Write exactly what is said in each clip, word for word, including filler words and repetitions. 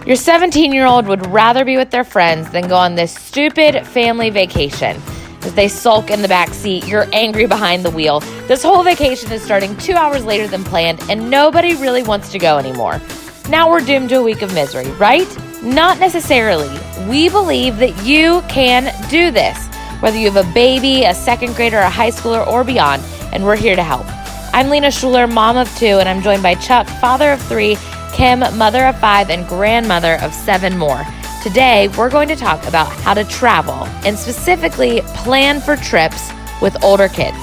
Your seventeen-year-old would rather be with their friends than go on this stupid family vacation. As they sulk in the back seat, you're angry behind the wheel. This whole vacation is starting two hours later than planned, and nobody really wants to go anymore. Now we're doomed to a week of misery, right? Not necessarily. We believe that you can do this, whether you have a baby, a second grader, a high schooler, or beyond, and we're here to help. I'm Lena Schuler, mom of two, and I'm joined by Chuck, father of three, Kim, mother of five, and grandmother of seven more. Today, we're going to talk about how to travel, and specifically plan for trips with older kids.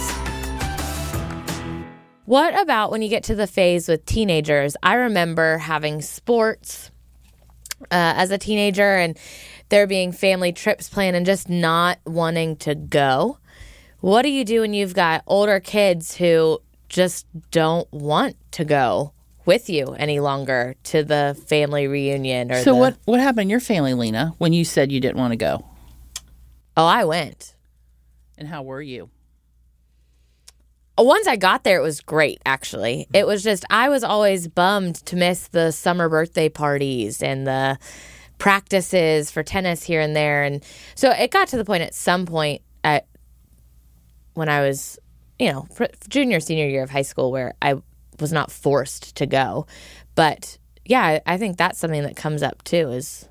What about when you get to the phase with teenagers? I remember having sports uh, as a teenager and there being family trips planned and just not wanting to go. What do you do when you've got older kids who just don't want to go with you any longer to the family reunion? Or so the... what, what happened in your family, Lena, when you said you didn't want to go? Oh, I went. And how were you? Once I got there, it was great, actually. It was just, I was always bummed to miss the summer birthday parties and the practices for tennis here and there. And so it got to the point at some point at, when I was, you know, junior, senior year of high school where I was not forced to go. But yeah, I think that's something that comes up too is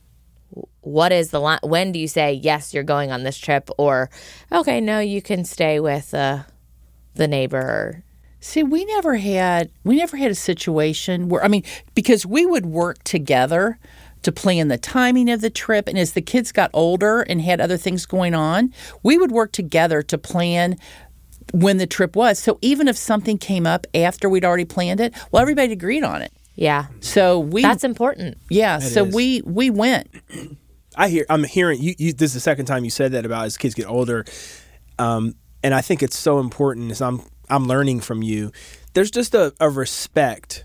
what is the line? When do you say, yes, you're going on this trip? Or, okay, no, you can stay with uh, the neighbor. See, we never had, we never had a situation where, I mean, because we would work together to plan the timing of the trip. And as the kids got older and had other things going on, we would work together to plan when the trip was. So even if something came up after we'd already planned it, well, everybody agreed on it. Yeah. So we That's important. Yeah. That so is. we we went. I hear I'm hearing you, you this is the second time you said that about as kids get older. Um, and I think it's so important as I'm I'm learning from you. There's just a, a respect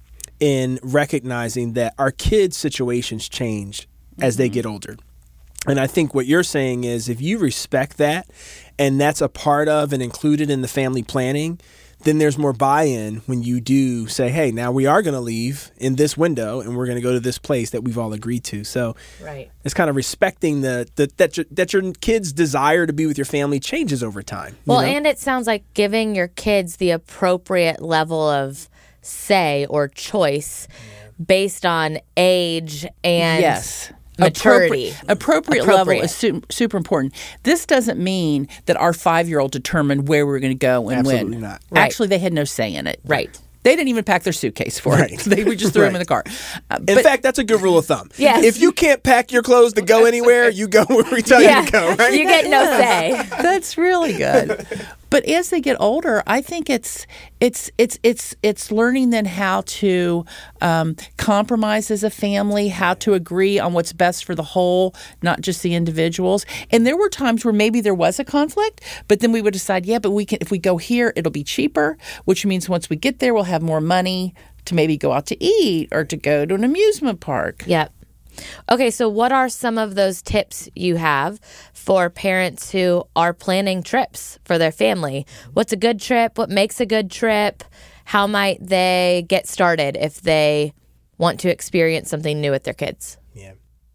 in recognizing that our kids' situations change as mm-hmm. they get older. And I think what you're saying is if you respect that and that's a part of and included in the family planning, then there's more buy-in when you do say, hey, now we are going to leave in this window and we're going to go to this place that we've all agreed to. So right. It's kind of respecting the, the that, your, that your kids' desire to be with your family changes over time. Well, you know? And it sounds like giving your kids the appropriate level of say or choice yeah. based on age and yes. maturity. Appropriate, appropriate, appropriate level is su- super important. This doesn't mean that our five-year-old determined where we were going to go and Absolutely when. not. Right. Actually, they had no say in it. Right. They didn't even pack their suitcase for right. it. They we just threw right. them in the car. Uh, in but, fact, that's a good rule of thumb. Yes. If you can't pack your clothes to go anywhere, you go where we tell yeah. you to go, right? You get no say. That's really good. But as they get older, I think it's it's it's it's it's learning then how to um, compromise as a family, how to agree on what's best for the whole, not just the individuals. And there were times where maybe there was a conflict, but then we would decide, yeah, but we can if we go here, it'll be cheaper, which means once we get there, we'll have more money to maybe go out to eat or to go to an amusement park. Yep. Okay, so what are some of those tips you have for parents who are planning trips for their family? What's a good trip? What makes a good trip? How might they get started if they want to experience something new with their kids? Yeah.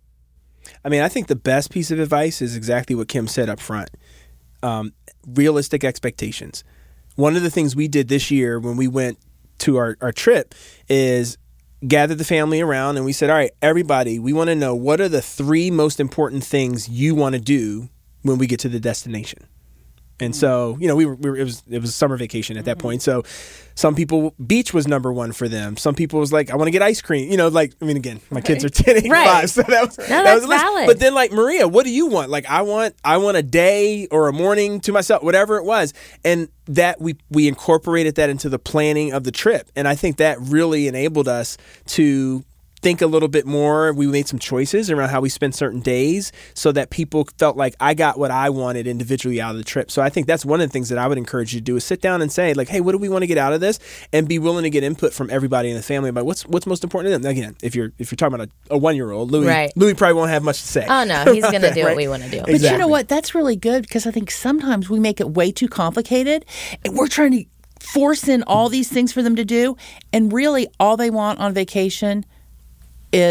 I mean, I think the best piece of advice is exactly what Kim said up front. Um, realistic expectations. One of the things we did this year when we went to our, our trip is gathered the family around and we said, all right, everybody, we want to know what are the three most important things you want to do when we get to the destination. And so, you know, we were, we were it was it was summer vacation at that mm-hmm. point. So some people, beach was number one for them. Some people was like, I want to get ice cream. You know, like, I mean, again, my right. kids are ten, eight, right. five. So that was, no, that that's was a list. valid. But then like, Maria, what do you want? Like, I want, I want a day or a morning to myself, whatever it was. And that we, we incorporated that into the planning of the trip. And I think that really enabled us to think a little bit more. We made some choices around how we spend certain days so that people felt like I got what I wanted individually out of the trip. So I think that's one of the things that I would encourage you to do is sit down and say like, hey, what do we want to get out of this? And be willing to get input from everybody in the family about what's what's most important to them. Again, if you're if you're talking about a, a one-year-old, Louis, right. Louis probably won't have much to say. Oh, no, he's going to do right? what we want to do. But Exactly. you know what? That's really good because I think sometimes we make it way too complicated and we're trying to force in all these things for them to do. And really all they want on vacation is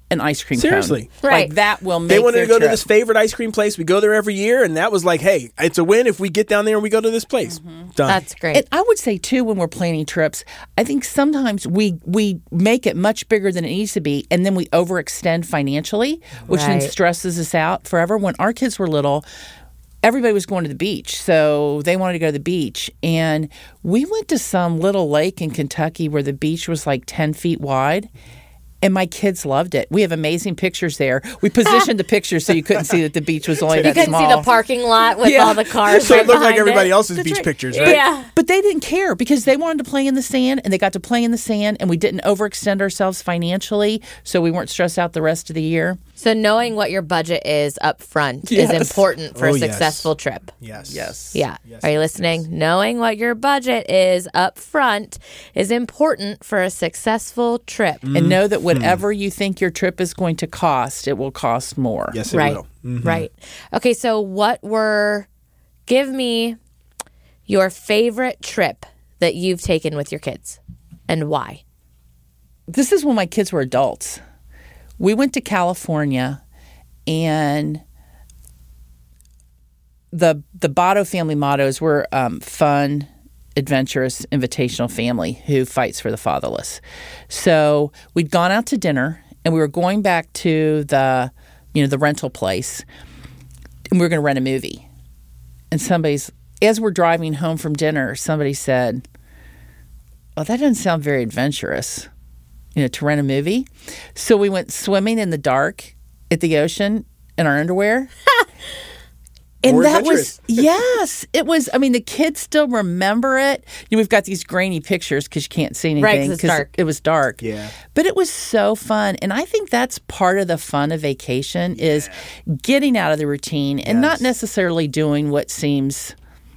an ice cream Seriously. cone. Right. Like that will make They wanted their to go trip. to this favorite ice cream place. We go there every year, and that was like, hey, it's a win if we get down there and we go to this place. Mm-hmm. Done. That's great. And I would say too, when we're planning trips, I think sometimes we we make it much bigger than it needs to be, and then we overextend financially, which Right. then stresses us out forever. When our kids were little, everybody was going to the beach, so they wanted to go to the beach, and we went to some little lake in Kentucky where the beach was like ten feet wide. And my kids loved it. We have amazing pictures there. We positioned the pictures so you couldn't see that the beach was only you that couldn't small. see the parking lot with Yeah. all the cars. so right it looked like behind everybody it. else's beach pictures, right? Yeah. But they didn't care because they wanted to play in the sand, and they got to play in the sand, and we didn't overextend ourselves financially, so we weren't stressed out the rest of the year. So knowing what your budget is up front Yes. is important for Oh, a yes. successful trip. Yes. Yes. Yeah. Yes, Are you yes, listening? Knowing what your budget is up front is important for a successful trip. And know that whatever you think your trip is going to cost, it will cost more. Yes, it Right. will. Mhm. Right. Okay, so what were give me your favorite trip that you've taken with your kids and why? This is when my kids were adults. We went to California, and the the Botto family mottos were um, fun, adventurous, invitational family who fights for the fatherless. So we'd gone out to dinner, and we were going back to the you know the rental place, and we were going to rent a movie. And somebody's as we're driving home from dinner, somebody said, "Oh, that doesn't sound very adventurous." You know, to rent a movie. So we went swimming in the dark at the ocean in our underwear. And More that adventurous. was, yes, it was. I mean, the kids still remember it. You know, we've got these grainy pictures because you can't see anything. Right, 'cause it's dark. It was dark. Yeah. But it was so fun. And I think that's part of the fun of vacation is getting out of the routine and not Yes. necessarily doing what seems,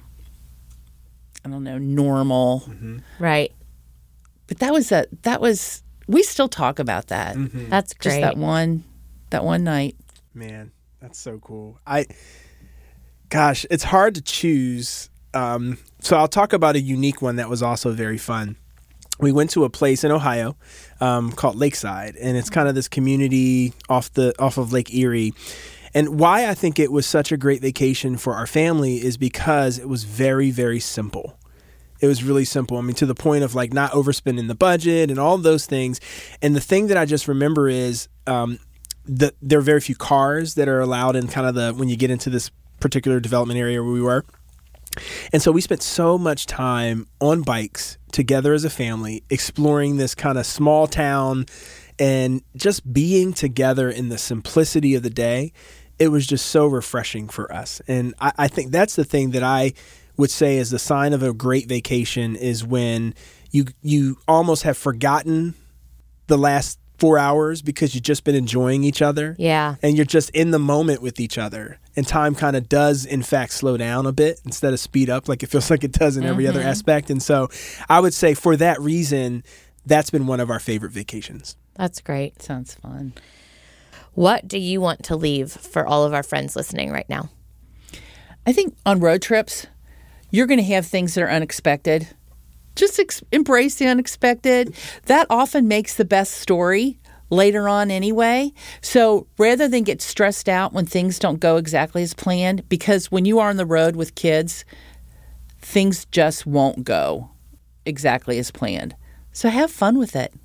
I don't know, normal. Mm-hmm. Right. But that was a, that was, we still talk about that. That's great. Just that one, that one night. Man, that's so cool. I, gosh, it's hard to choose. Um, so I'll talk about a unique one that was also very fun. We went to a place in Ohio um, called Lakeside, and it's kind of this community off the off of Lake Erie. And why I think it was such a great vacation for our family is because it was very, very simple. It was really simple. I mean, to the point of like not overspending the budget and all those things. And the thing that I just remember is um, that there are very few cars that are allowed in kind of the, when you get into this particular development area where we were. And so we spent so much time on bikes together as a family, exploring this kind of small town and just being together in the simplicity of the day. It was just so refreshing for us. And I, I think that's the thing that I would say is the sign of a great vacation is when you you almost have forgotten the last four hours because you've just been enjoying each other. Yeah. And you're just in the moment with each other. And time kind of does, in fact, slow down a bit instead of speed up like it feels like it does in every other aspect. And so I would say for that reason, that's been one of our favorite vacations. That's great. Sounds fun. What do you want to leave for all of our friends listening right now? I think on road trips, you're going to have things that are unexpected. Just ex- embrace the unexpected. That often makes the best story later on anyway. So rather than get stressed out when things don't go exactly as planned, because when you are on the road with kids, things just won't go exactly as planned. So have fun with it.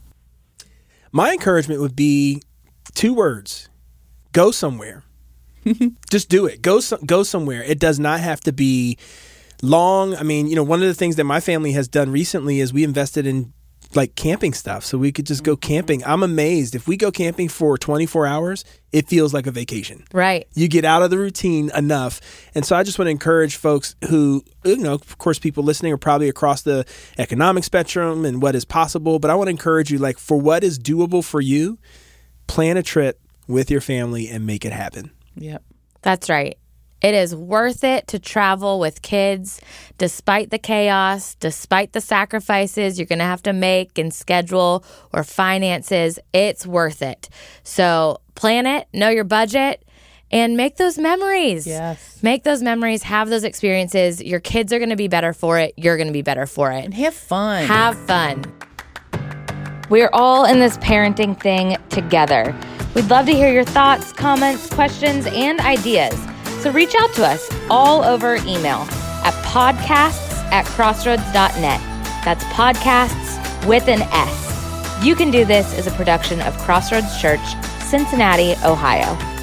My encouragement would be two words: go somewhere. Just do it. Go, so, go somewhere. It does not have to be long. I mean, you know, one of the things that my family has done recently is we invested in like camping stuff so we could just go camping. I'm amazed. If we go camping for twenty-four hours, it feels like a vacation. Right. You get out of the routine enough. And so I just want to encourage folks who, you know, of course, people listening are probably across the economic spectrum and what is possible. But I want to encourage you, like, for what is doable for you, plan a trip with your family and make it happen. Yep. That's right. It is worth it to travel with kids despite the chaos, despite the sacrifices you're going to have to make in schedule or finances. It's worth it. So plan it, know your budget, and make those memories. Yes. Make those memories, have those experiences. Your kids are going to be better for it. You're going to be better for it. And have fun. Have fun. We're all in this parenting thing together. We'd love to hear your thoughts, comments, questions, and ideas. So reach out to us all over email at podcasts at crossroads dot net. That's podcasts with an S. You Can Do This is a production of Crossroads Church, Cincinnati, Ohio.